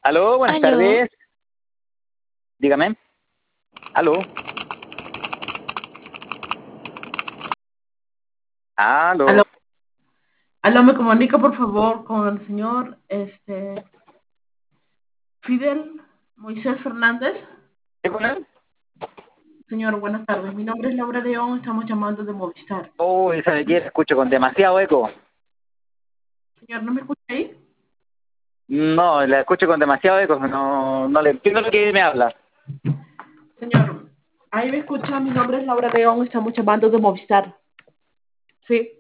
Aló, buenas Aló, tardes. Dígame. Aló. Aló, Aló. aló, me comunica por favor con el señor Fidel Moisés Fernández. ¿Qué con él? Señor, buenas tardes. Mi nombre es Laura León, estamos llamando de Movistar. Uy, esa de quién escucho con demasiado eco. Señor, ¿no me escucha ahí? No, la escucho con demasiado eco. No, no le entiendo lo que me habla. Señor, ahí me escucha, mi nombre es Laura León, estamos llamando de Movistar. Sí.